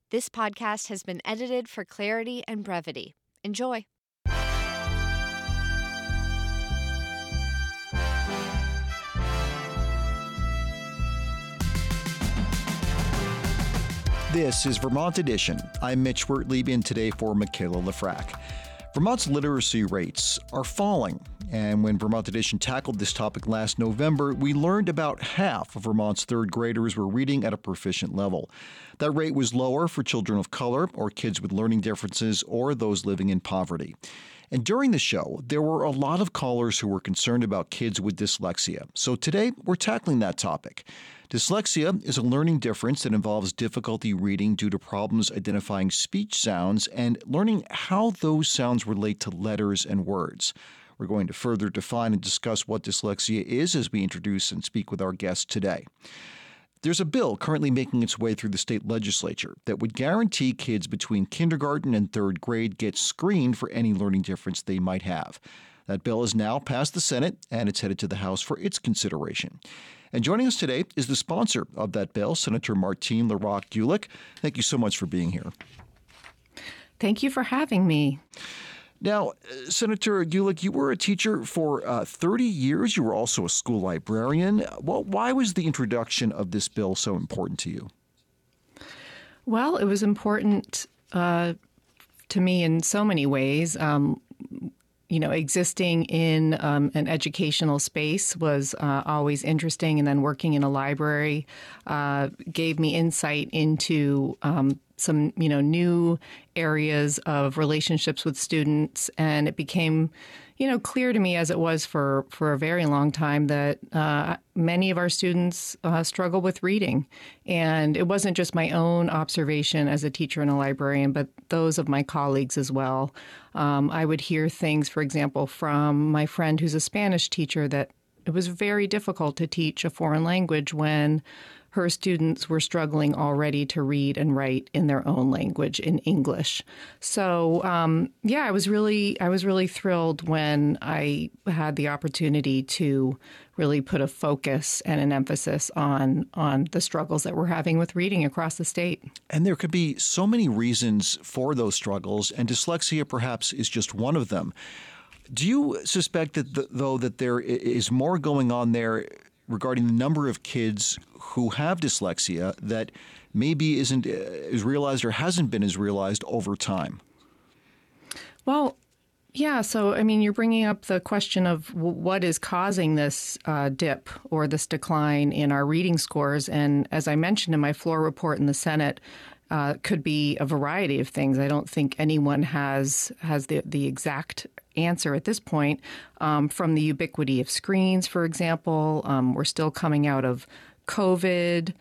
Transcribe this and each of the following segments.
This podcast has been edited for clarity and brevity. Enjoy. This is Vermont Edition. I'm Mitch Wertlieb in today for Michaela Lefrak. Vermont's literacy rates are falling, and when Vermont Edition tackled this topic last November, we learned about half of Vermont's third graders were reading at a proficient level. That rate was lower for children of color or kids with learning differences or those living in poverty. And during the show, there were a lot of callers who were concerned about kids with dyslexia. So today, we're tackling that topic. Dyslexia is a learning difference that involves difficulty reading due to problems identifying speech sounds and learning how those sounds relate to letters and words. We're going to further define and discuss what dyslexia is as we introduce and speak with our guest today. There's a bill currently making its way through the state legislature that would guarantee kids between kindergarten and third grade get screened for any learning difference they might have. That bill has now passed the Senate, and it's headed to the House for its consideration. And joining us today is the sponsor of that bill, Senator Martine LaRocque-Gulick. Thank you so much for being here. Thank you for having me. Now, Senator Gulick, you were a teacher for 30 years. You were also a school librarian. Well, why was the introduction of this bill so important to you? Well, it was important to me in so many ways. Existing in an educational space was always interesting, and then working in a library gave me insight into some, new areas of relationships with students, and it became, clear to me, as it was for a very long time, that many of our students struggle with reading. And it wasn't just my own observation as a teacher and a librarian, but those of my colleagues as well. I would hear things, for example, from my friend who's a Spanish teacher, that it was very difficult to teach a foreign language when her students were struggling already to read and write in their own language, in English. So, I was really thrilled when I had the opportunity to really put a focus and an emphasis on the struggles that we're having with reading across the state. And there could be so many reasons for those struggles, and dyslexia perhaps is just one of them. Do you suspect that there is more going on there regarding the number of kids who have dyslexia that maybe isn't as realized or hasn't been as realized over time? Well, yeah. So, you're bringing up the question of what is causing this dip or this decline in our reading scores. And as I mentioned in my floor report in the Senate, could be a variety of things. I don't think anyone has the exact answer at this point. From the ubiquity of screens, for example, we're still coming out of COVID,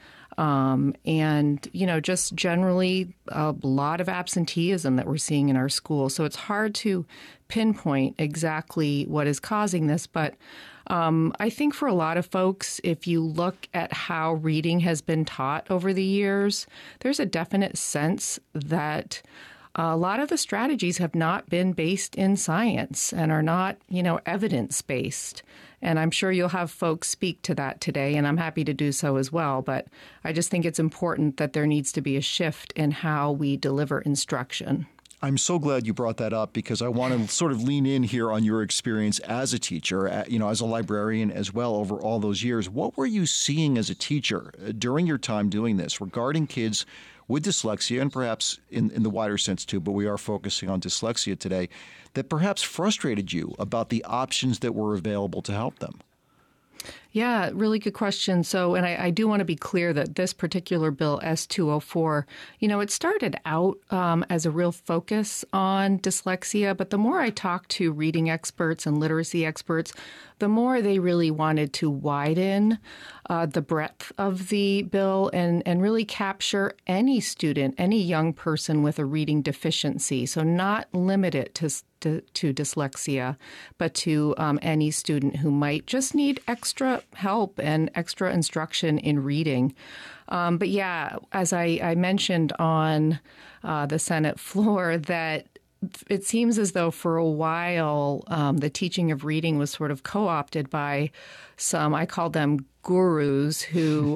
and just generally a lot of absenteeism that we're seeing in our schools. So it's hard to pinpoint exactly what is causing this, but I think for a lot of folks, if you look at how reading has been taught over the years, there's a definite sense that a lot of the strategies have not been based in science and are not, evidence-based. And I'm sure you'll have folks speak to that today, and I'm happy to do so as well. But I just think it's important that there needs to be a shift in how we deliver instruction. I'm so glad you brought that up, because I want to sort of lean in here on your experience as a teacher, as a librarian as well over all those years. What were you seeing as a teacher during your time doing this regarding kids with dyslexia, and perhaps in the wider sense too, but we are focusing on dyslexia today, that perhaps frustrated you about the options that were available to help them? Yeah, really good question. So, and I do want to be clear that this particular bill, S-204, it started out as a real focus on dyslexia, but the more I talked to reading experts and literacy experts, the more they really wanted to widen the breadth of the bill and really capture any student, any young person with a reading deficiency. So not limit it to dyslexia, but to any student who might just need extra help and extra instruction in reading. But yeah, as I mentioned on the Senate floor, that it seems as though for a while the teaching of reading was sort of co-opted by some, I call them gurus, who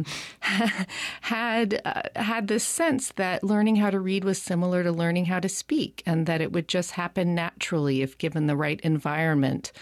had this sense that learning how to read was similar to learning how to speak, and that it would just happen naturally if given the right environment.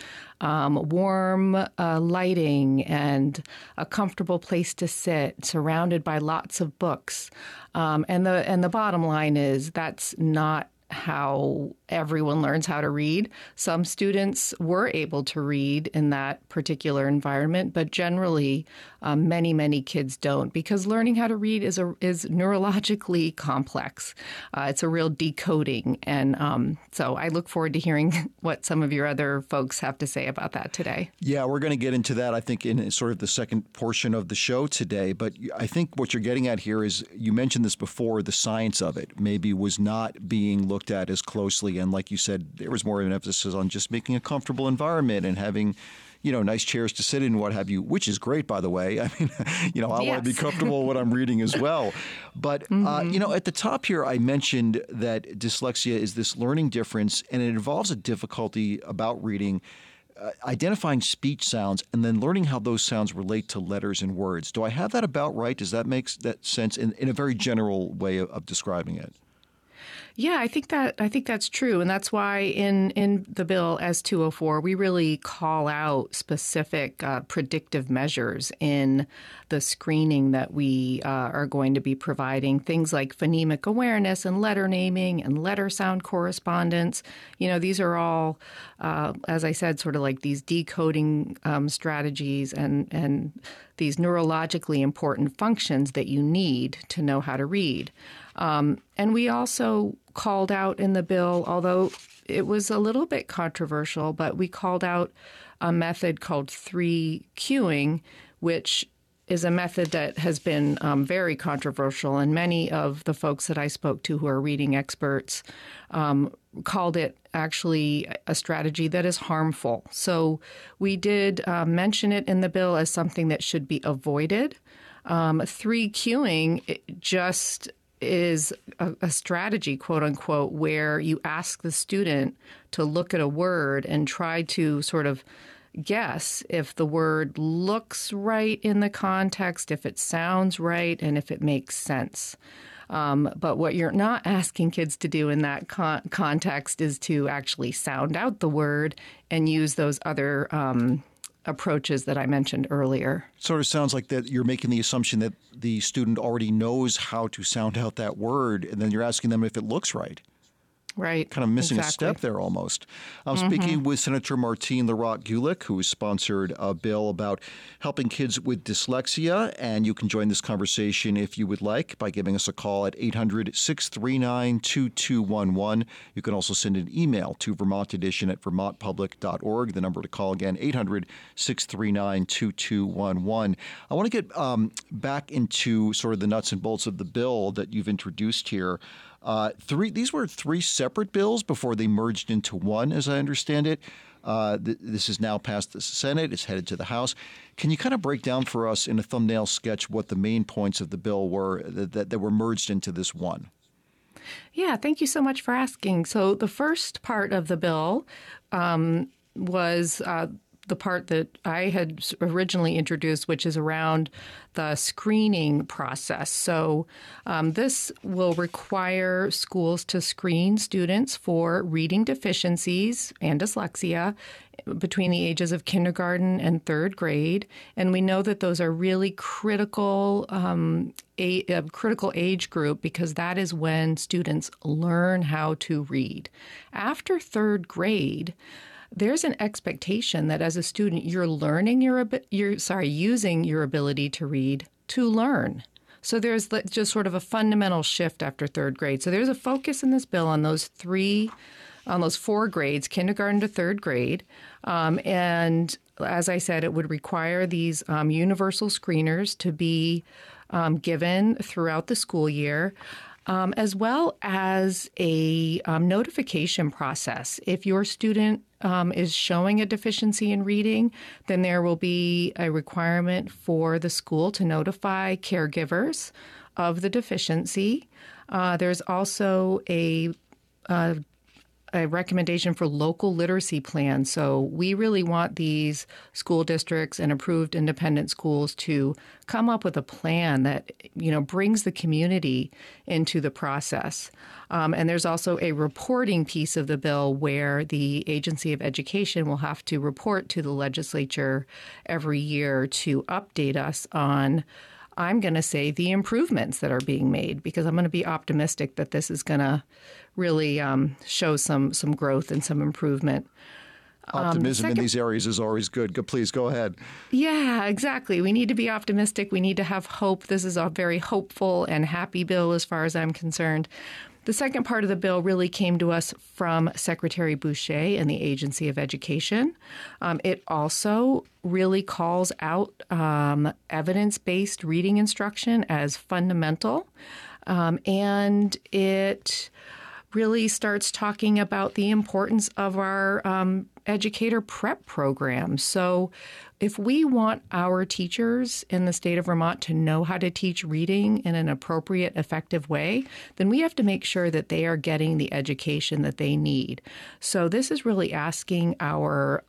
Warm lighting and a comfortable place to sit, surrounded by lots of books. And the bottom line is that's not how everyone learns how to read. Some students were able to read in that particular environment, but generally many kids don't, because learning how to read is neurologically complex. It's a real decoding. And so I look forward to hearing what some of your other folks have to say about that today. Yeah, we're going to get into that, I think, in sort of the second portion of the show today. But I think what you're getting at here is, you mentioned this before, the science of it maybe was not being looked at as closely. And like you said, there was more of an emphasis on just making a comfortable environment and having, nice chairs to sit in and what have you, which is great, by the way. I mean, I want to be comfortable when I'm reading as well. But, at the top here, I mentioned that dyslexia is this learning difference, and it involves a difficulty about reading, identifying speech sounds, and then learning how those sounds relate to letters and words. Do I have that about right? Does that make that sense in a very general way of describing it? Yeah, I think that's true, and that's why in the bill S204 we really call out specific predictive measures in the screening that we are going to be providing. Things like phonemic awareness and letter naming and letter sound correspondence. These are all, as I said, sort of like these decoding strategies and these neurologically important functions that you need to know how to read. And we also called out in the bill, although it was a little bit controversial, but we called out a method called 3Qing, which is a method that has been very controversial. And many of the folks that I spoke to who are reading experts called it actually a strategy that is harmful. So we did mention it in the bill as something that should be avoided. 3Qing just is a strategy, quote unquote, where you ask the student to look at a word and try to sort of guess if the word looks right in the context, if it sounds right, and if it makes sense. But what you're not asking kids to do in that context is to actually sound out the word and use those other approaches that I mentioned earlier. Sort of sounds like that you're making the assumption that the student already knows how to sound out that word, and then you're asking them if it looks right. Right. Kind of missing exactly. a step there almost. I'm speaking with Senator Martine LaRocque-Gulick, who has sponsored a bill about helping kids with dyslexia. And you can join this conversation if you would like by giving us a call at 800-639-2211. You can also send an email to vermontedition@vermontpublic.org. The number to call again, 800-639-2211. I want to get back into sort of the nuts and bolts of the bill that you've introduced here. These were three separate bills before they merged into one, as I understand it. This is now past the Senate. It's headed to the House. Can you kind of break down for us in a thumbnail sketch what the main points of the bill were that were merged into this one? Yeah, thank you so much for asking. So the first part of the bill was the part that I had originally introduced, which is around the screening process. So this will require schools to screen students for reading deficiencies and dyslexia between the ages of kindergarten and third grade. And we know that those are really critical age group, because that is when students learn how to read. After third grade, there's an expectation that as a student, you're learning using your ability to read to learn. So there's just sort of a fundamental shift after third grade. So there's a focus in this bill on those four grades, kindergarten to third grade. And as I said, it would require these universal screeners to be given throughout the school year. As well as a notification process. If your student is showing a deficiency in reading, then there will be a requirement for the school to notify caregivers of the deficiency. There's also a a recommendation for local literacy plans. So we really want these school districts and approved independent schools to come up with a plan that, brings the community into the process. And there's also a reporting piece of the bill where the Agency of Education will have to report to the legislature every year to update us on, I'm going to say, the improvements that are being made, because I'm going to be optimistic that this is going to really show some growth and some improvement. Optimism in these areas is always good. Please go ahead. Yeah, exactly. We need to be optimistic. We need to have hope. This is a very hopeful and happy bill as far as I'm concerned. The second part of the bill really came to us from Secretary Boucher and the Agency of Education. It also really calls out evidence-based reading instruction as fundamental, and it really starts talking about the importance of our educator prep program. So if we want our teachers in the state of Vermont to know how to teach reading in an appropriate, effective way, then we have to make sure that they are getting the education that they need. So this is really asking our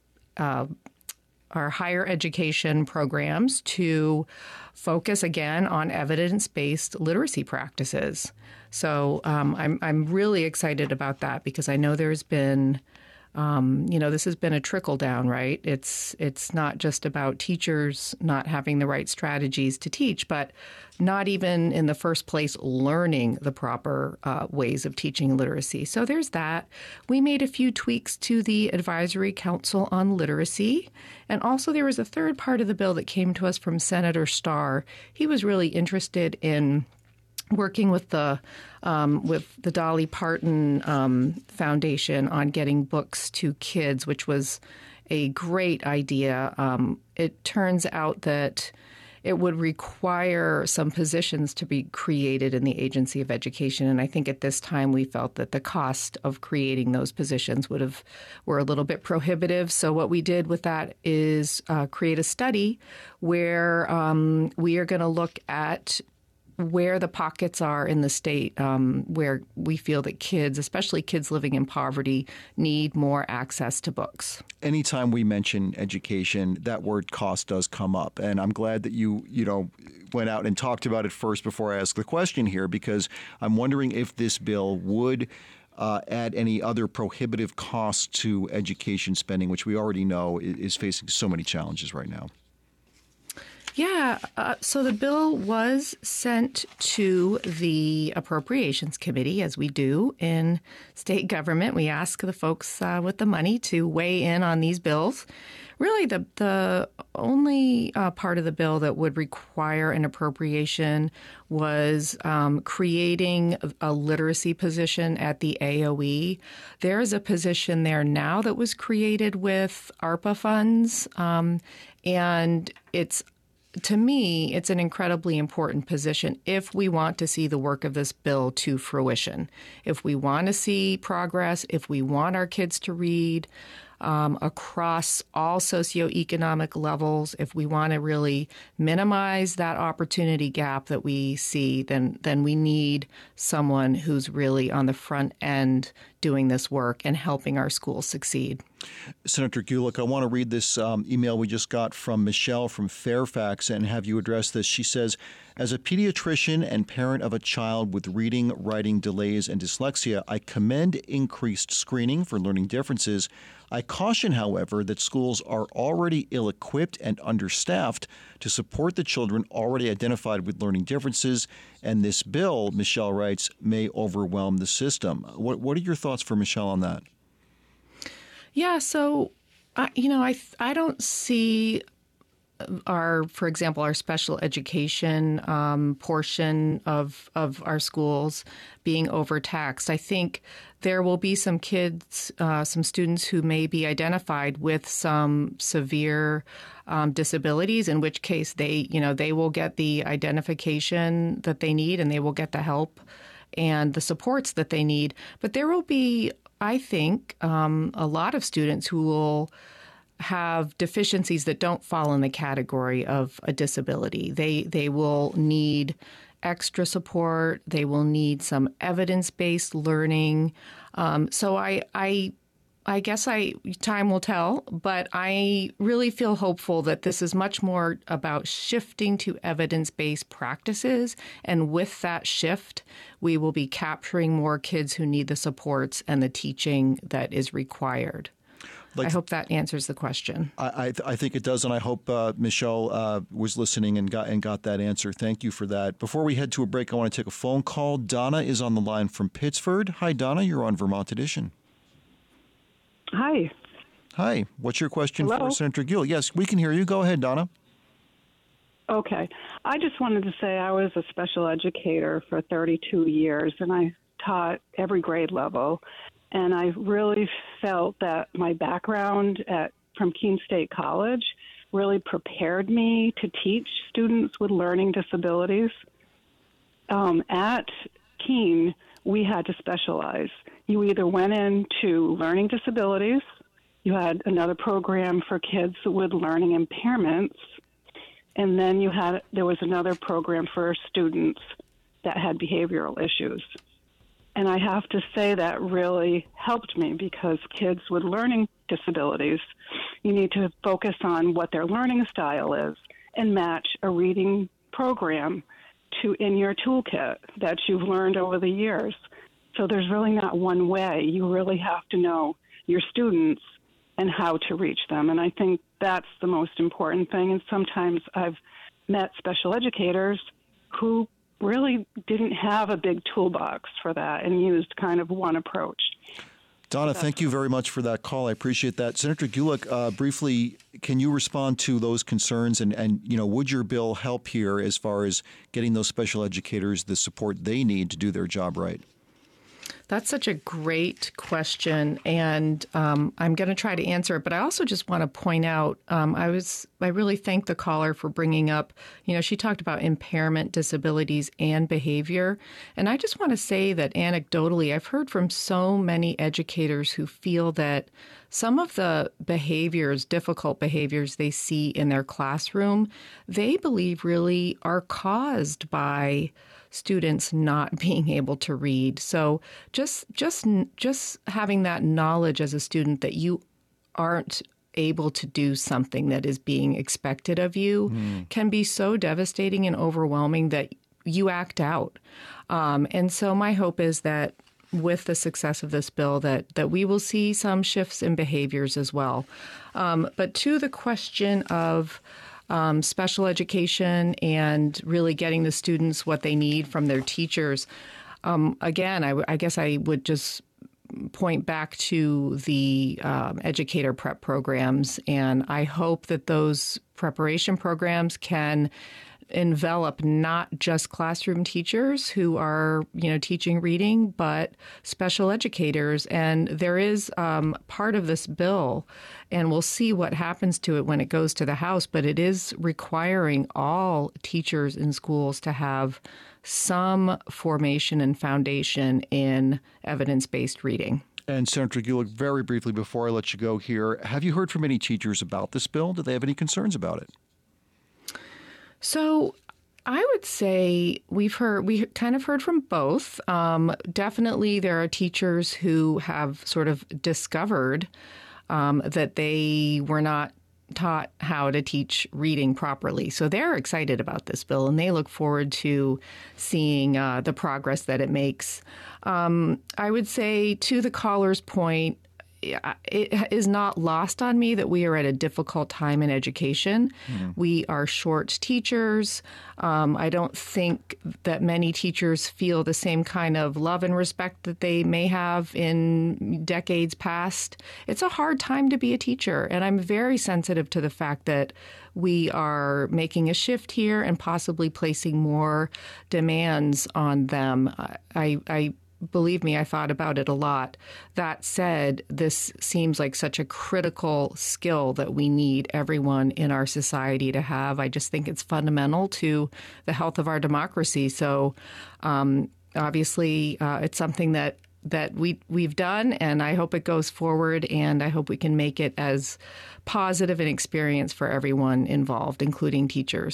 higher education programs to focus again on evidence-based literacy practices. So I'm really excited about that, because I know there's been, this has been a trickle down, right? It's not just about teachers not having the right strategies to teach, but not even in the first place learning the proper ways of teaching literacy. So there's that. We made a few tweaks to the Advisory Council on Literacy. And also there was a third part of the bill that came to us from Senator Starr. He was really interested in working with the Dolly Parton Foundation on getting books to kids, which was a great idea. It turns out that it would require some positions to be created in the Agency of Education. And I think at this time we felt that the cost of creating those positions were a little bit prohibitive. So what we did with that is create a study where we are going to look at where the pockets are in the state where we feel that kids, especially kids living in poverty, need more access to books. Anytime we mention education, that word cost does come up. And I'm glad that you went out and talked about it first before I ask the question here, because I'm wondering if this bill would add any other prohibitive costs to education spending, which we already know is facing so many challenges right now. Yeah, so the bill was sent to the Appropriations Committee, as we do in state government. We ask the folks with the money to weigh in on these bills. Really, the only part of the bill that would require an appropriation was creating a literacy position at the AOE. There is a position there now that was created with ARPA funds, and to me, it's an incredibly important position if we want to see the work of this bill to fruition. If we want to see progress, if we want our kids to read across all socioeconomic levels, if we want to really minimize that opportunity gap that we see, then we need someone who's really on the front end doing this work and helping our schools succeed. Senator Gulick, I want to read this email we just got from Michelle from Fairfax and have you address this. She says, as a pediatrician and parent of a child with reading, writing delays, and dyslexia, I commend increased screening for learning differences. I caution, however, that schools are already ill-equipped and understaffed to support the children already identified with learning differences, and this bill, Michelle writes, may overwhelm the system. What are your thoughts for Michelle on that? Yeah, so, I don't see for example, our special education portion of our schools being overtaxed. I think there will be some kids, some students who may be identified with some severe disabilities, in which case they will get the identification that they need and they will get the help and the supports that they need. But there will be, I think, a lot of students who will have deficiencies that don't fall in the category of a disability. They will need extra support. They will need some evidence-based learning. So I guess time will tell, but I really feel hopeful that this is much more about shifting to evidence-based practices. And with that shift, we will be capturing more kids who need the supports and the teaching that is required. I hope that answers the question. I think it does, and I hope Michelle was listening and got that answer. Thank you for that. Before we head to a break, I want to take a phone call. Donna is on the line from Pittsford. Hi, Donna. You're on Vermont Edition. Hi. Hi. What's your question Hello? for Senator Gill? Yes, we can hear you. Go ahead, Donna. Okay. I just wanted to say I was a special educator for 32 years, and I taught every grade level. And I really felt that my background from Keene State College really prepared me to teach students with learning disabilities. At Keene, we had to specialize. You either went into learning disabilities, you had another program for kids with learning impairments, and then there was another program for students that had behavioral issues. And I have to say that really helped me because kids with learning disabilities, you need to focus on what their learning style is and match a reading program in your toolkit that you've learned over the years. So there's really not one way. You really have to know your students and how to reach them. And I think that's the most important thing. And sometimes I've met special educators who really didn't have a big toolbox for that and used kind of one approach. Donna, thank you very much for that call. I appreciate that. Senator Gulick, briefly, can you respond to those concerns? And would your bill help here as far as getting those special educators the support they need to do their job right? That's such a great question, and I'm going to try to answer it. But I also just want to point out, I really thank the caller for bringing up, she talked about impairment, disabilities, and behavior. And I just want to say that anecdotally, I've heard from so many educators who feel that some of the behaviors, difficult behaviors they see in their classroom, they believe really are caused by students not being able to read. So just having that knowledge as a student that you aren't able to do something that is being expected of you can be so devastating and overwhelming that you act out. And so my hope is that with the success of this bill that we will see some shifts in behaviors as well. But to the question of special education and really getting the students what they need from their teachers. Again, I guess I would just point back to the educator prep programs, and I hope that those preparation programs can envelop not just classroom teachers who are, teaching reading, but special educators. And there is part of this bill, and we'll see what happens to it when it goes to the House, but it is requiring all teachers in schools to have some formation and foundation in evidence-based reading. And Senator Gulick, very briefly before I let you go here, have you heard from any teachers about this bill? Do they have any concerns about it? So I would say we kind of heard from both. Definitely there are teachers who have sort of discovered that they were not taught how to teach reading properly. So they're excited about this bill, and they look forward to seeing the progress that it makes. I would say, to the caller's point, it is not lost on me that we are at a difficult time in education. We are short teachers. I don't think that many teachers feel the same kind of love and respect that they may have in decades past. It's a hard time to be a teacher, and I'm very sensitive to the fact that we are making a shift here and possibly placing more demands on them. Believe me, I thought about it a lot. That said, this seems like such a critical skill that we need everyone in our society to have. I just think it's fundamental to the health of our democracy. So obviously, it's something that we've done, and I hope it goes forward, and I hope we can make it as positive an experience for everyone involved, including teachers.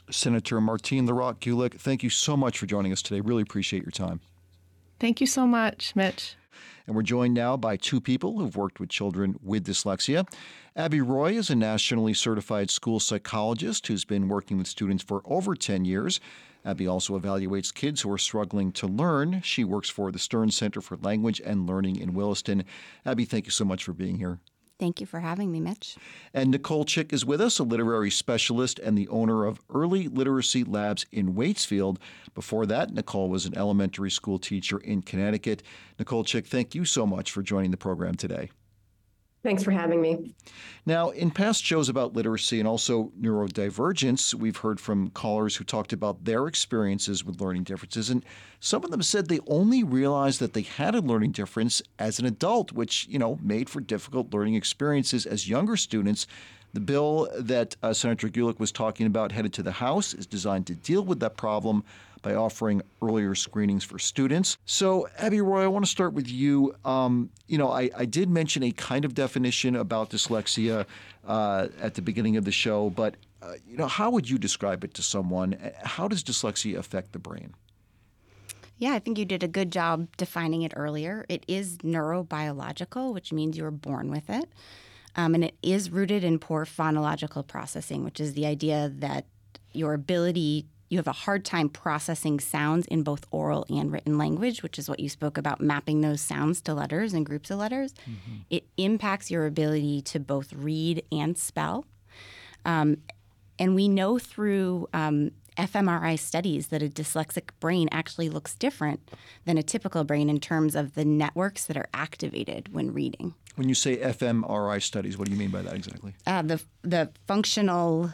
Senator Martine LaRock Gulick, thank you so much for joining us today. Really appreciate your time. Thank you so much, Mitch. And we're joined now by two people who've worked with children with dyslexia. Abby Roy is a nationally certified school psychologist who's been working with students for over 10 years. Abby also evaluates kids who are struggling to learn. She works for the Stern Center for Language and Learning in Williston. Abby, thank you so much for being here. Thank you for having me, Mitch. And Nicole Chick is with us, a literary specialist and the owner of Early Literacy Labs in Waitsfield. Before that, Nicole was an elementary school teacher in Connecticut. Nicole Chick, thank you so much for joining the program today. Thanks for having me. Now, in past shows about literacy and also neurodivergence, we've heard from callers who talked about their experiences with learning differences, and some of them said they only realized that they had a learning difference as an adult, which, made for difficult learning experiences as younger students. The bill that Senator Gulick was talking about headed to the House is designed to deal with that problem by offering earlier screenings for students. So, Abby Roy, I want to start with you. I did mention a kind of definition about dyslexia at the beginning of the show, but, how would you describe it to someone? How does dyslexia affect the brain? Yeah, I think you did a good job defining it earlier. It is neurobiological, which means you were born with it. And it is rooted in poor phonological processing, which is the idea that you have a hard time processing sounds in both oral and written language, which is what you spoke about, mapping those sounds to letters and groups of letters. Mm-hmm. It impacts your ability to both read and spell. And we know through fMRI studies that a dyslexic brain actually looks different than a typical brain in terms of the networks that are activated when reading. When you say fMRI studies, what do you mean by that exactly? The functional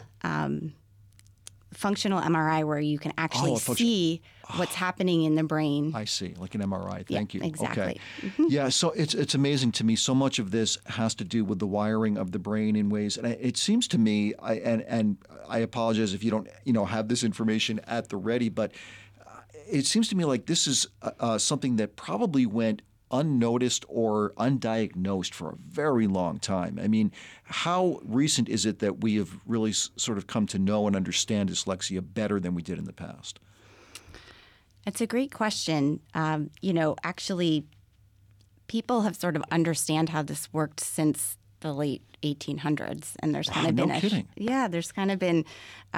MRI, where you can actually see what's happening in the brain. I see, like an MRI. Thank you. Exactly. Okay. Mm-hmm. Yeah, so it's amazing to me. So much of this has to do with the wiring of the brain in ways, and it seems to me, and I apologize if you don't have this information at the ready, but it seems to me like this is something that probably went unnoticed or undiagnosed for a very long time. I mean, how recent is it that we have really sort of come to know and understand dyslexia better than we did in the past? It's a great question. Actually, people have sort of understand how this worked since the late 1800s, and there's kind of been there's kind of been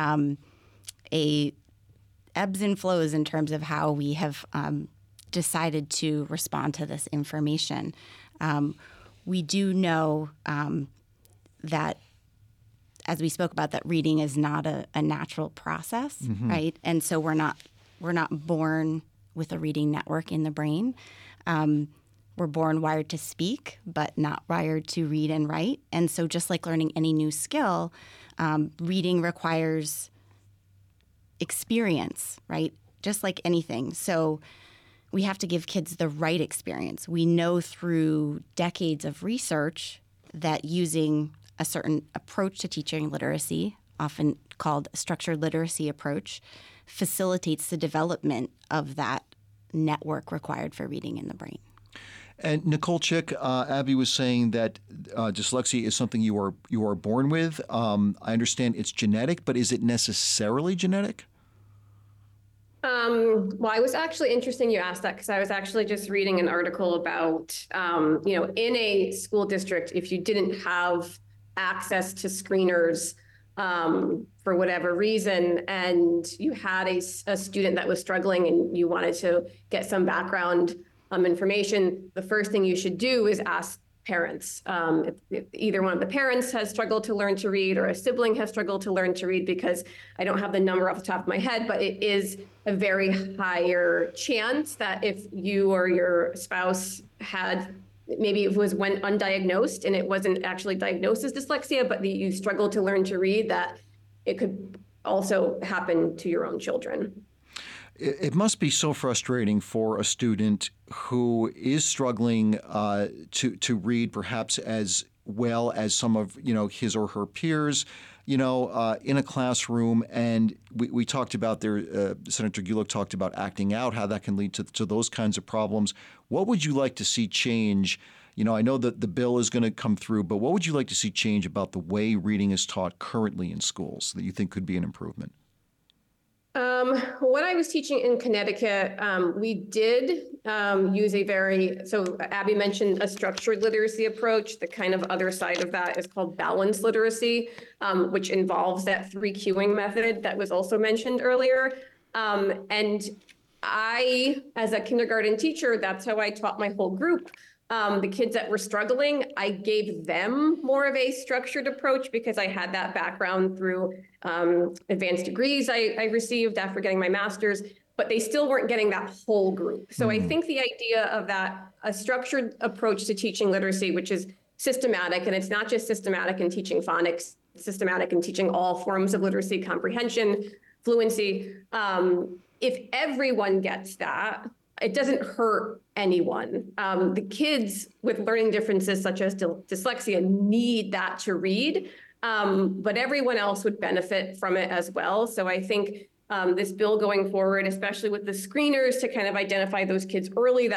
a ebbs and flows in terms of how we have decided to respond to this information. We do know that, as we spoke about, that reading is not a natural process, mm-hmm. right? And so we're not born with a reading network in the brain. We're born wired to speak, but not wired to read and write. And so just like learning any new skill, reading requires experience, right? Just like anything. So we have to give kids the right experience. We know through decades of research that using a certain approach to teaching literacy, often called a structured literacy approach, facilitates the development of that network required for reading in the brain. And Nicole Chick, Abby was saying that dyslexia is something you are born with. I understand it's genetic, but is it necessarily genetic? Well, I was actually interesting you asked that, because I was actually just reading an article about, in a school district, if you didn't have access to screeners for whatever reason, and you had a student that was struggling and you wanted to get some background information, the first thing you should do is ask parents. If either one of the parents has struggled to learn to read, or a sibling has struggled to learn to read, because I don't have the number off the top of my head, but it is a very higher chance that if you or your spouse had, maybe it went undiagnosed and it wasn't actually diagnosed as dyslexia, but you struggled to learn to read, that it could also happen to your own children. It must be so frustrating for a student who is struggling to read perhaps as well as some of his or her peers, in a classroom. And we talked about there, Senator Gulick talked about acting out, how that can lead to those kinds of problems. What would you like to see change? I know that the bill is going to come through, but what would you like to see change about the way reading is taught currently in schools that you think could be an improvement? When I was teaching in Connecticut, we did use so Abby mentioned a structured literacy approach. The kind of other side of that is called balanced literacy, which involves that 3 cueing method that was also mentioned earlier. And I, as a kindergarten teacher, that's how I taught my whole group. The kids that were struggling, I gave them more of a structured approach because I had that background through advanced degrees I received after getting my master's, but they still weren't getting that whole group. So I think the idea of a structured approach to teaching literacy, which is systematic, and it's not just systematic in teaching phonics, it's systematic in teaching all forms of literacy, comprehension, fluency. If everyone gets that, it doesn't hurt anyone. The kids with learning differences such as dyslexia need that to read, but everyone else would benefit from it as well. So I think this bill going forward, especially with the screeners to kind of identify those kids early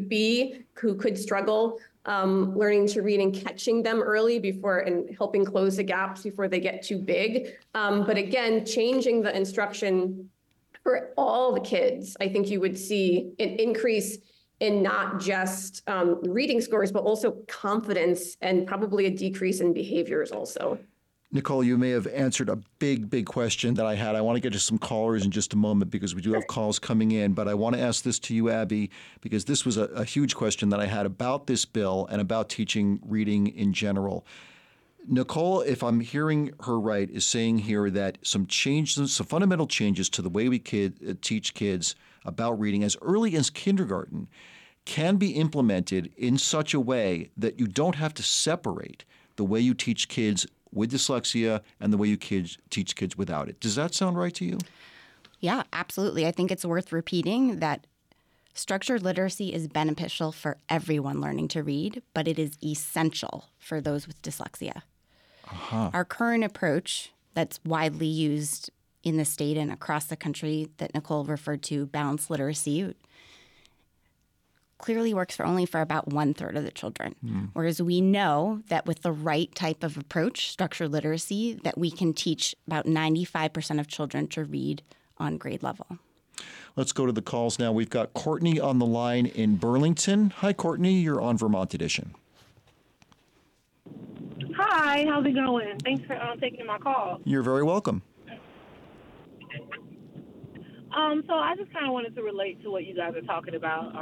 who could struggle learning to read and catching them early and helping close the gaps before they get too big. But again, changing the instruction for all the kids, I think you would see an increase in not just reading scores, but also confidence and probably a decrease in behaviors also. Nicole, you may have answered a big question that I had. I want to get to some callers in just a moment because we do have calls coming in, but I want to ask this to you, Abby, because this was a huge question that I had about this bill and about teaching reading in general. Nicole, if I'm hearing her right, is saying here that some fundamental changes to the way we teach kids about reading as early as kindergarten can be implemented in such a way that you don't have to separate the way you teach kids with dyslexia and the way you teach kids without it. Does that sound right to you? Yeah, absolutely. I think it's worth repeating that structured literacy is beneficial for everyone learning to read, but it is essential for those with dyslexia. Uh-huh. Our current approach that's widely used in the state and across the country that Nicole referred to, balanced literacy, clearly works only for about 1/3 of the children. Whereas we know that with the right type of approach, structured literacy, that we can teach about 95% of children to read on grade level. Let's go to the calls now. We've got Courtney on the line in Burlington. Hi, Courtney. You're on Vermont Edition. Hi, how's it going? Thanks for taking my call. You're very welcome. So I just kind of wanted to relate to what you guys are talking about.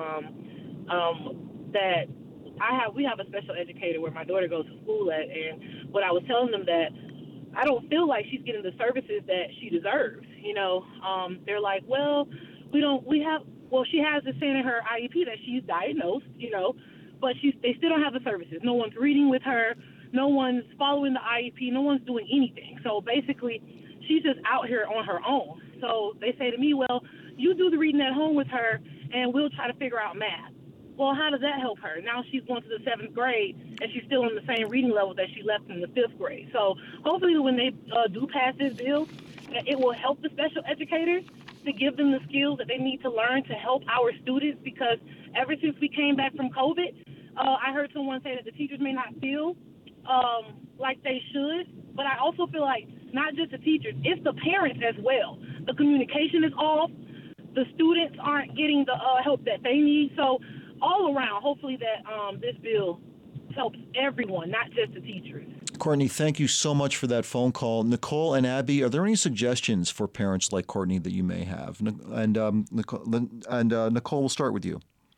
That we have a special educator where my daughter goes to school at, and what I was telling them that I don't feel like she's getting the services that she deserves. They're like, well, she has this saying in her IEP that she's diagnosed, but they still don't have the services. No one's reading with her. No one's following the IEP. No one's doing anything. So basically, she's just out here on her own. So they say to me, well, you do the reading at home with her, and we'll try to figure out math. Well, how does that help her? Now she's going to the 7th grade, and she's still in the same reading level that she left in the 5th grade. So hopefully when they do pass this bill, it will help the special educators to give them the skills that they need to learn to help our students, because ever since we came back from COVID, I heard someone say that the teachers may not feel like they should, but I also feel like not just the teachers, it's the parents as well. The communication is off. The students aren't getting the help that they need. So all around, hopefully that this bill helps everyone, not just the teachers. Courtney, thank you so much for that phone call. Nicole and Abby, are there any suggestions for parents like Courtney that you may have? And Nicole, we'll start with you.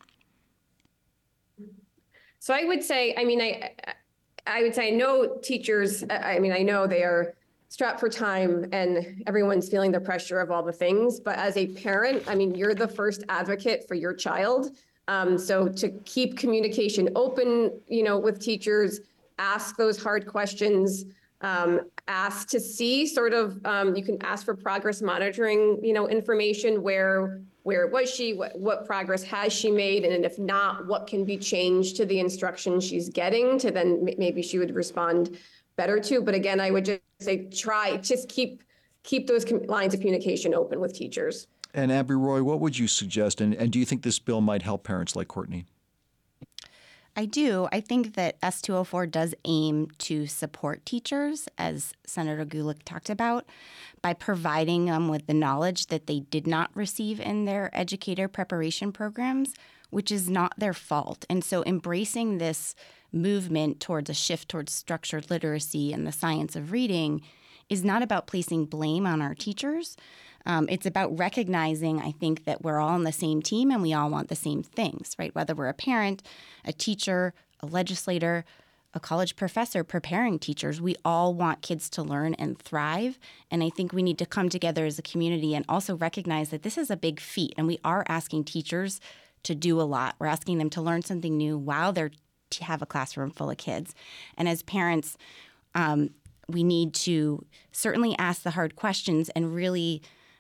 So I would say, I would say I know teachers, I know they are strapped for time and everyone's feeling the pressure of all the things. But as a parent, you're the first advocate for your child. So to keep communication open, with teachers, ask those hard questions, ask to see you can ask for progress monitoring, information, where was she, what progress has she made? And if not, what can be changed to the instruction she's getting to then maybe she would respond better to. But again, I would just say, keep those lines of communication open with teachers. And Abby Roy, what would you suggest? And do you think this bill might help parents like Courtney? I do. I think that S204 does aim to support teachers, as Senator Gulick talked about, by providing them with the knowledge that they did not receive in their educator preparation programs, which is not their fault. And so embracing this movement towards a shift towards structured literacy and the science of reading is not about placing blame on our teachers. It's about recognizing, I think, that we're all on the same team and we all want the same things, right? Whether we're a parent, a teacher, a legislator, a college professor preparing teachers, we all want kids to learn and thrive. And I think we need to come together as a community and also recognize that this is a big feat. And we are asking teachers to do a lot. We're asking them to learn something new while they're to have a classroom full of kids. And as parents, we need to certainly ask the hard questions and really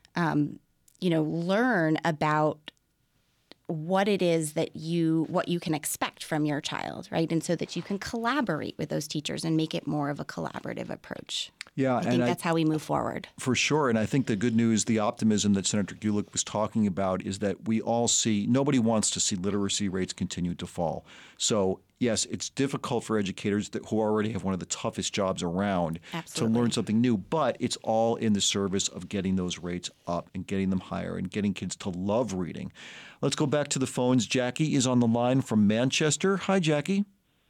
learn about what it is that what you can expect from your child, right? And so that you can collaborate with those teachers and make it more of a collaborative approach. Yeah, I think that's how we move forward. For sure. And I think the good news, the optimism that Senator Gulick was talking about is that we all see, nobody wants to see literacy rates continue to fall. So yes, it's difficult for educators who already have one of the toughest jobs around to learn something new, but it's all in the service of getting those rates up and getting them higher and getting kids to love reading. Let's go back to the phones. Jackie is on the line from Manchester. Hi, Jackie.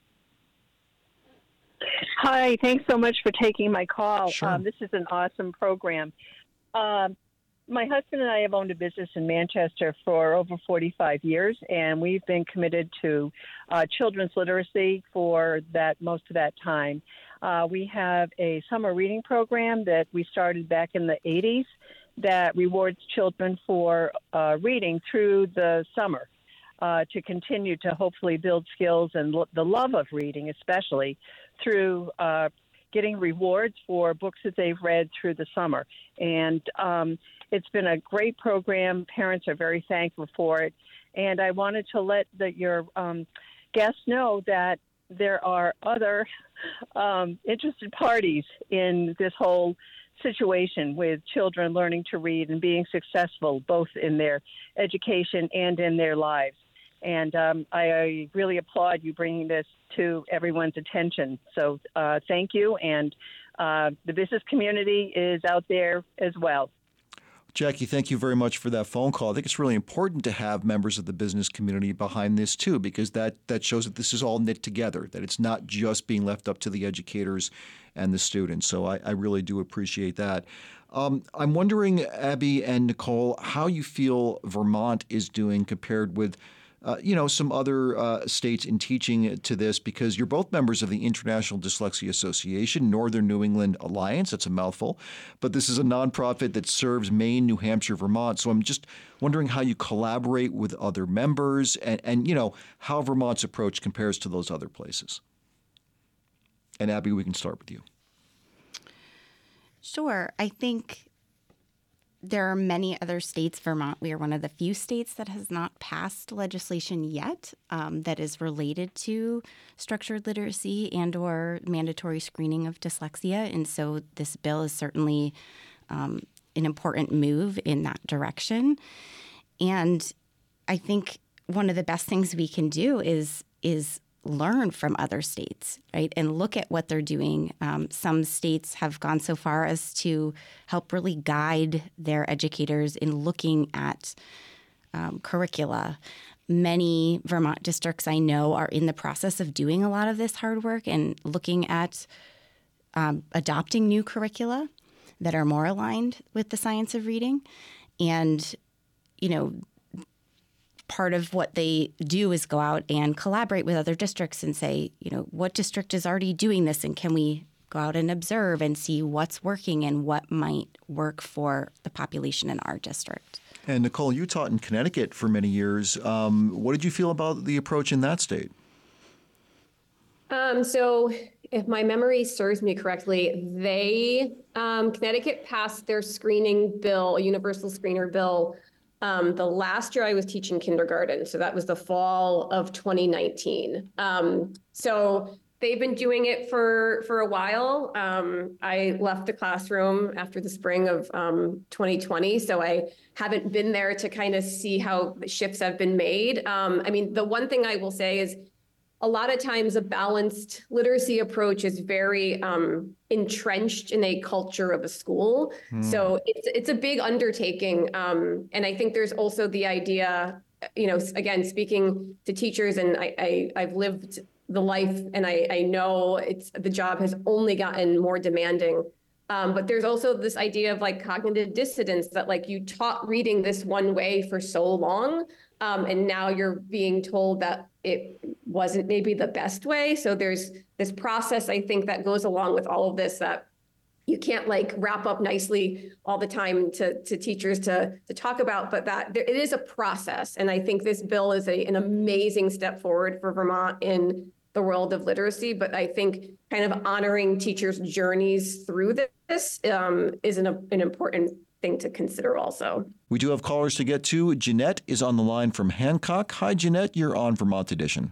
Hi, thanks so much for taking my call. Sure. This is an awesome program. My husband and I have owned a business in Manchester for over 45 years, and we've been committed to children's literacy for most of that time. We have a summer reading program that we started back in the 80s that rewards children for reading through the summer to continue to hopefully build skills and the love of reading, especially through getting rewards for books that they've read through the summer. And it's been a great program. Parents are very thankful for it. And I wanted to let your guests know that there are other interested parties in this whole situation with children learning to read and being successful both in their education and in their lives. And I really applaud you bringing this to everyone's attention. So thank you. And the business community is out there as well. Jackie, thank you very much for that phone call. I think it's really important to have members of the business community behind this, too, because that shows that this is all knit together, that it's not just being left up to the educators and the students. So I really do appreciate that. I'm wondering, Abby and Nicole, how you feel Vermont is doing compared with some other states in teaching to this, because you're both members of the International Dyslexia Association, Northern New England Alliance. That's a mouthful. But this is a nonprofit that serves Maine, New Hampshire, Vermont. So I'm just wondering how you collaborate with other members and how Vermont's approach compares to those other places. And Abby, we can start with you. Sure. I think there are many other states. Vermont, we are one of the few states that has not passed legislation yet that is related to structured literacy and or mandatory screening of dyslexia. And so this bill is certainly an important move in that direction. And I think one of the best things we can do is learn from other states, right, and look at what they're doing. Some states have gone so far as to help really guide their educators in looking at curricula. Many Vermont districts I know are in the process of doing a lot of this hard work and looking at adopting new curricula that are more aligned with the science of reading. And, part of what they do is go out and collaborate with other districts and say, what district is already doing this, and can we go out and observe and see what's working and what might work for the population in our district. And Nicole, you taught in Connecticut for many years. What did you feel about the approach in that state? So if my memory serves me correctly, Connecticut passed their screening bill, a universal screener bill, the last year I was teaching kindergarten. So that was the fall of 2019. So they've been doing it for a while. I left the classroom after the spring of 2020. So I haven't been there to kind of see how the shifts have been made. The one thing I will say is a lot of times a balanced literacy approach is very entrenched in a culture of a school. So it's a big undertaking. And I think there's also the idea, again, speaking to teachers, and I've lived the life, and I know the job has only gotten more demanding. But there's also this idea of like cognitive dissonance, that like you taught reading this one way for so long, and now you're being told that it wasn't maybe the best way. So there's this process, I think, that goes along with all of this, that you can't like wrap up nicely all the time to teachers to talk about, but that it is a process. And I think this bill is an amazing step forward for Vermont in the world of literacy. But I think kind of honoring teachers' journeys through this is an important thing to consider also. We do have callers to get to. Jeanette is on the line from Hancock. Hi, Jeanette. You're on Vermont Edition.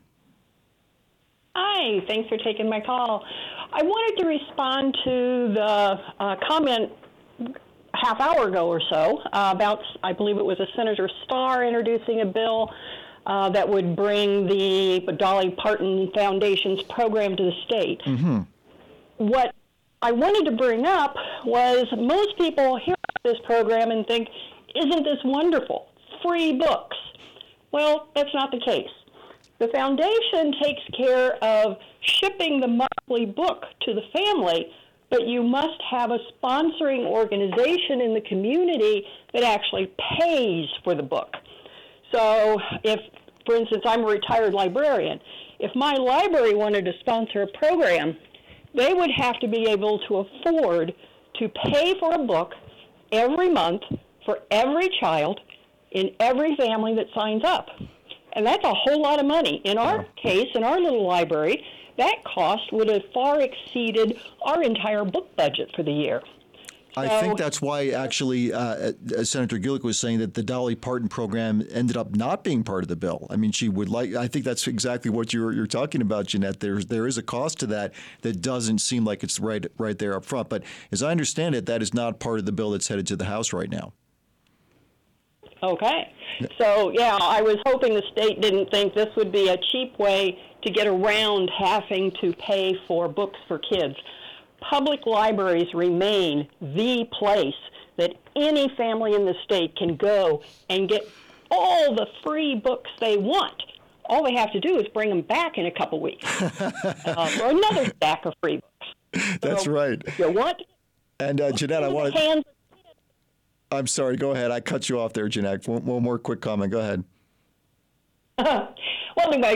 Hi. Thanks for taking my call. I wanted to respond to the comment half hour ago or so about, I believe it was a Senator Starr introducing a bill that would bring the Dolly Parton Foundation's program to the state. Mm-hmm. What I wanted to bring up was most people hear about this program and think, isn't this wonderful? Free books. Well, that's not the case. The foundation takes care of shipping the monthly book to the family, but you must have a sponsoring organization in the community that actually pays for the book. So if, for instance, I'm a retired librarian, if my library wanted to sponsor a program, they would have to be able to afford to pay for a book every month for every child in every family that signs up. And that's a whole lot of money. In our case, in our little library, that cost would have far exceeded our entire book budget for the year. I think that's why, actually, Senator Gillick was saying that the Dolly Parton program ended up not being part of the bill. I mean, she would like. I think that's exactly what you're talking about, Jeanette. There is a cost to that doesn't seem like it's right there up front. But as I understand it, that is not part of the bill that's headed to the House right now. Okay. So, yeah, I was hoping the state didn't think this would be a cheap way to get around having to pay for books for kids. Public libraries remain the place that any family in the state can go and get all the free books they want. All they have to do is bring them back in a couple weeks for another stack of free books. That's right. If you want. And Jeanette, I want to... I'm sorry, go ahead. I cut you off there, Jeanette. One more quick comment. Go ahead. Well, anyway,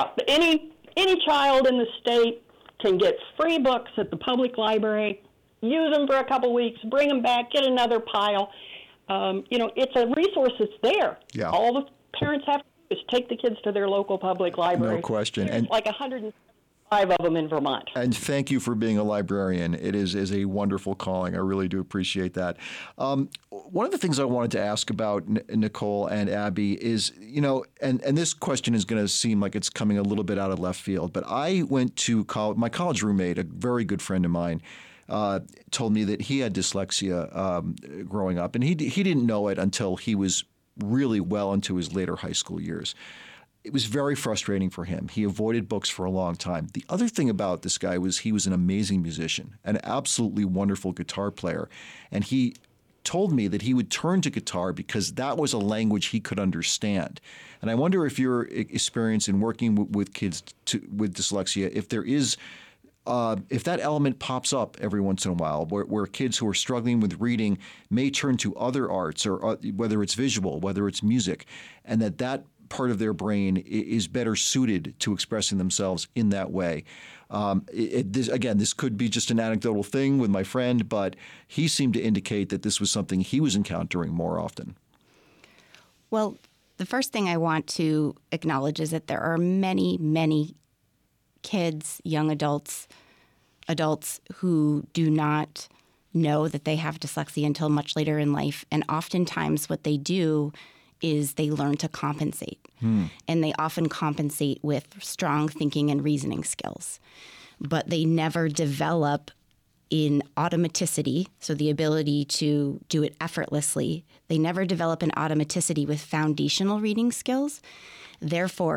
any child in the state can get free books at the public library, use them for a couple weeks, bring them back, get another pile. It's a resource that's there. Yeah. All the parents have to do is take the kids to their local public library. No question. There's like 105 of them in Vermont. And thank you for being a librarian. It is a wonderful calling. I really do appreciate that. One of the things I wanted to ask about Nicole and Abby is, and this question is going to seem like it's coming a little bit out of left field, but I went to college. My college roommate, a very good friend of mine, told me that he had dyslexia growing up, and he didn't know it until he was really well into his later high school years. It was very frustrating for him. He avoided books for a long time. The other thing about this guy was he was an amazing musician, an absolutely wonderful guitar player. And he told me that he would turn to guitar because that was a language he could understand. And I wonder if your experience in working with kids with dyslexia, if there is, if that element pops up every once in a while, where kids who are struggling with reading may turn to other arts, or whether it's visual, whether it's music, and that part of their brain is better suited to expressing themselves in that way. This could be just an anecdotal thing with my friend, but he seemed to indicate that this was something he was encountering more often. Well, the first thing I want to acknowledge is that there are many, many kids, young adults who do not know that they have dyslexia until much later in life. And oftentimes what they do is they learn to compensate. And they often compensate with strong thinking and reasoning skills. But they never develop in automaticity, so the ability to do it effortlessly. They never develop an automaticity with foundational reading skills. Therefore,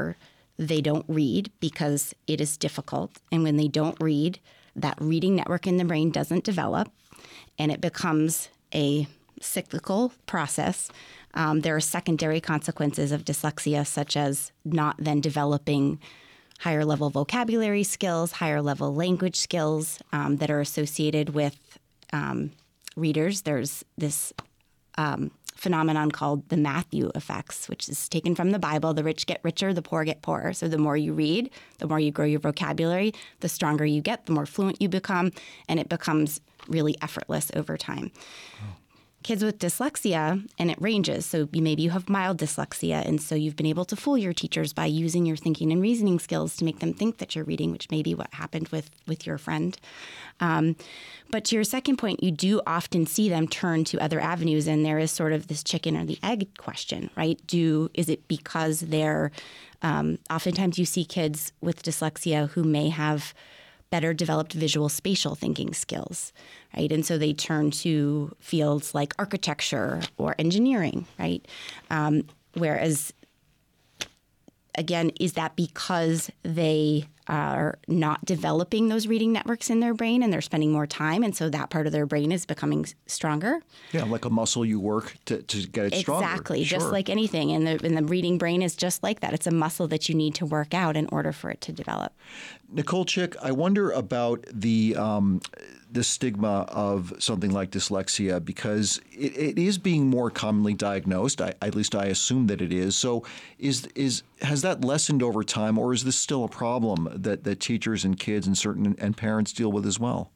they don't read because it is difficult. And when they don't read, that reading network in the brain doesn't develop, and it becomes a cyclical process. There are secondary consequences of dyslexia, such as not then developing higher level vocabulary skills, higher level language skills that are associated with readers. There's this phenomenon called the Matthew effects, which is taken from the Bible. The rich get richer, the poor get poorer. So the more you read, the more you grow your vocabulary, the stronger you get, the more fluent you become, and it becomes really effortless over time. Oh. Kids with dyslexia, and it ranges. So maybe you have mild dyslexia, and so you've been able to fool your teachers by using your thinking and reasoning skills to make them think that you're reading, which may be what happened with your friend. But to your second point, you do often see them turn to other avenues, and there is sort of this chicken or the egg question, right? Is it because they're oftentimes you see kids with dyslexia who may have better developed visual spatial thinking skills, right? And so they turn to fields like architecture or engineering, right? Whereas, again, is that because they are not developing those reading networks in their brain and they're spending more time, and so that part of their brain is becoming stronger? Yeah, like a muscle you work to get it stronger. Exactly, sure. Just like anything. And the reading brain is just like that. It's a muscle that you need to work out in order for it to develop. Nicole Chick, I wonder about the stigma of something like dyslexia, because it is being more commonly diagnosed. At least I assume that it is. So has that lessened over time, or is this still a problem that teachers and kids and parents deal with as well?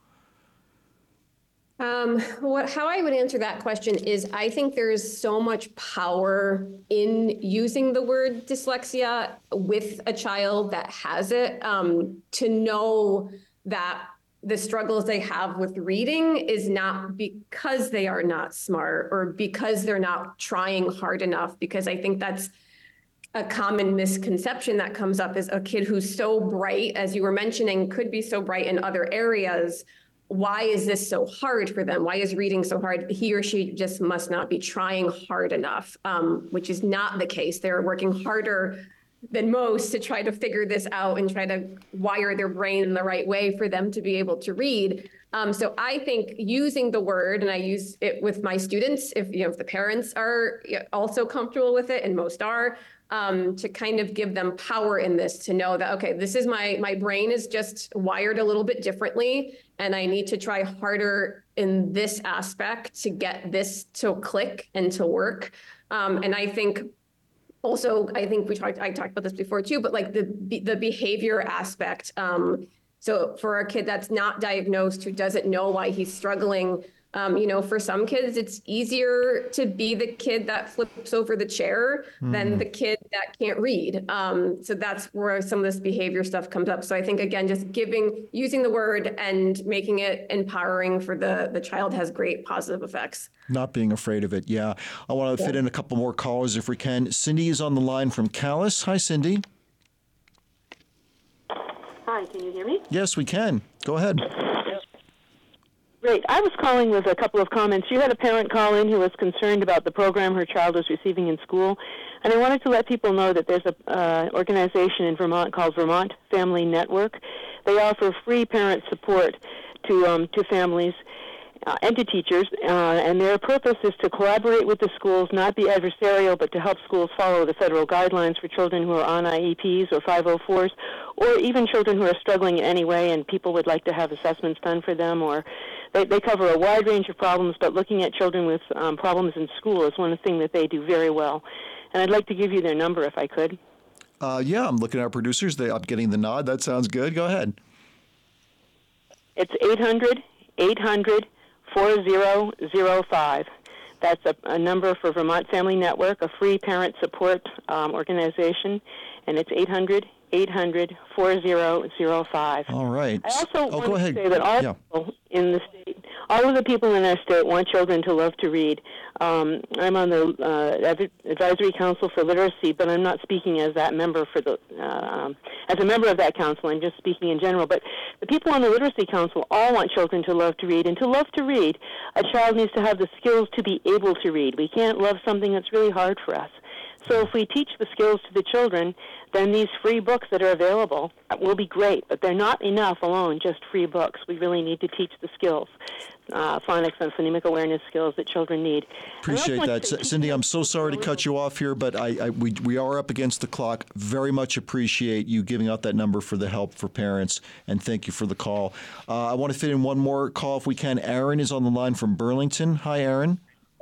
How I would answer that question is I think there is so much power in using the word dyslexia with a child that has it, to know that the struggles they have with reading is not because they are not smart or because they're not trying hard enough, because I think that's a common misconception that comes up is a kid who's so bright, as you were mentioning, could be so bright in other areas. Why is this so hard for them? Why is reading so hard? He or she just must not be trying hard enough, which is not the case. They're working harder than most to try to figure this out and try to wire their brain in the right way for them to be able to read. So I think using the word, and I use it with my students, if the parents are also comfortable with it, and most are, to kind of give them power in this, to know that, okay, this is my brain is just wired a little bit differently, and I need to try harder in this aspect to get this to click and to work. And I think also, I talked about this before too, but like the behavior aspect. So for a kid that's not diagnosed, who doesn't know why he's struggling, for some kids, it's easier to be the kid that flips over the chair than the kid that can't read. So that's where some of this behavior stuff comes up. So I think, again, just using the word and making it empowering for the child has great positive effects. Not being afraid of it. Yeah. I want to fit in a couple more callers if we can. Cindy is on the line from Calais. Hi, Cindy. Hi, can you hear me? Yes, we can. Go ahead. Great. I was calling with a couple of comments. You had a parent call in who was concerned about the program her child was receiving in school, and I wanted to let people know that there's an organization in Vermont called Vermont Family Network. They offer free parent support to families and to teachers, and their purpose is to collaborate with the schools, not be adversarial, but to help schools follow the federal guidelines for children who are on IEPs or 504s, or even children who are struggling in any way and people would like to have assessments done for them, or they cover a wide range of problems, but looking at children with problems in school is one thing that they do very well. And I'd like to give you their number if I could. Yeah, I'm looking at our producers. I'm getting the nod. That sounds good. Go ahead. It's 800-800-4005. That's a number for Vermont Family Network, a free parent support organization, and it's 800-800-4005. All right. I also want go ahead. To say that all people in the state, all of the people in our state want children to love to read. I'm on the Advisory Council for Literacy, but I'm not speaking as that member for the as a member of that council. I'm just speaking in general. But the people on the Literacy Council all want children to love to read, and to love to read, a child needs to have the skills to be able to read. We can't love something that's really hard for us. So if we teach the skills to the children, then these free books that are available will be great, but they're not enough alone, just free books. We really need to teach the skills, phonics and phonemic awareness skills that children need. Appreciate that. Cindy, I'm so sorry to cut you off here, but we are up against the clock. Very much appreciate you giving out that number for the help for parents, and thank you for the call. I want to fit in one more call if we can. Aaron is on the line from Burlington. Hi, Aaron.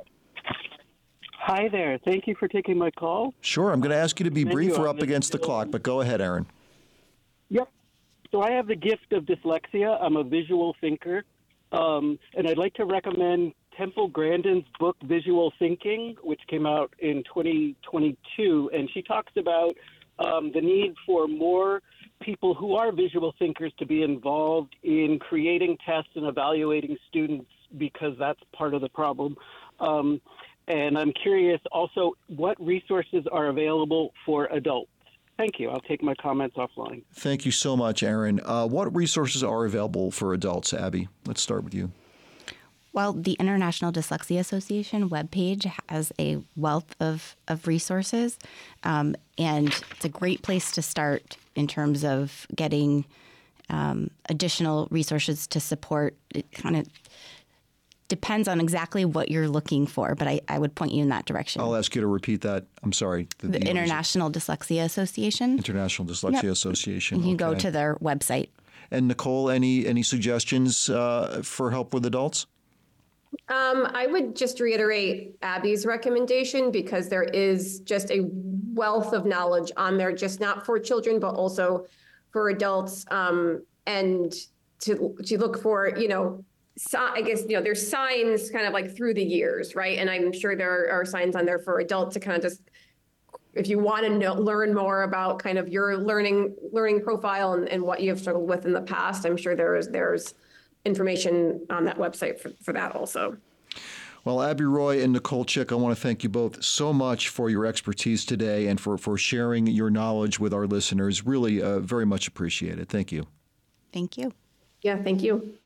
Hi there. Thank you for taking my call. Sure. I'm going to ask you to be brief. We're up against the clock, but go ahead, Aaron. Yep. So I have the gift of dyslexia. I'm a visual thinker, and I'd like to recommend Temple Grandin's book, Visual Thinking, which came out in 2022, and she talks about the need for more people who are visual thinkers to be involved in creating tests and evaluating students, because that's part of the problem. And I'm curious also what resources are available for adults. Thank you. I'll take my comments offline. Thank you so much, Aaron. What resources are available for adults, Abby? Let's start with you. Well, the International Dyslexia Association webpage has a wealth of resources, and it's a great place to start in terms of getting additional resources to support. It kind of depends on exactly what you're looking for, but I would point you in that direction. I'll ask you to repeat that. I'm sorry. The International Dyslexia Association. International Dyslexia Association. You can go to their website. And Nicole, any suggestions for help with adults? I would just reiterate Abby's recommendation, because there is just a wealth of knowledge on there, just not for children, but also for adults. And to look for, I guess, there's signs kind of like through the years, right? And I'm sure there are signs on there for adults to kind of just, if you want to learn more about kind of your learning profile and what you've struggled with in the past, I'm sure there's information on that website for that also. Well, Abby Roy and Nicole Chick, I want to thank you both so much for your expertise today and for sharing your knowledge with our listeners. Really very much appreciated. Thank you. Thank you. Yeah, thank you.